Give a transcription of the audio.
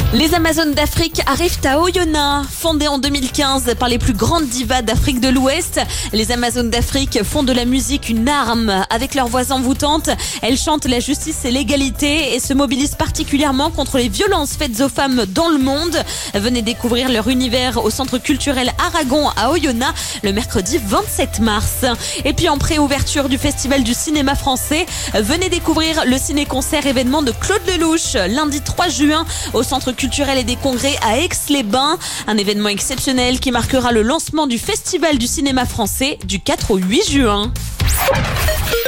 Les Amazones d'Afrique arrivent à Oyonnax. Fondées en 2015 par les plus grandes divas d'Afrique de l'Ouest, les Amazones d'Afrique font de la musique une arme. Avec leur voix envoûtante, elles chantent la justice et l'égalité et se mobilisent particulièrement contre les violences faites aux femmes dans le monde. Venez découvrir leur univers au Centre culturel Aragon à Oyonnax le mercredi 27 mars. Et puis en préouverture du Festival du cinéma français, venez découvrir le ciné-concert événement de Claude Lelouch lundi 3 juin au Centre culturel et des congrès à Aix-les-Bains. Un événement exceptionnel qui marquera le lancement du Festival du cinéma français du 4 au 8 juin.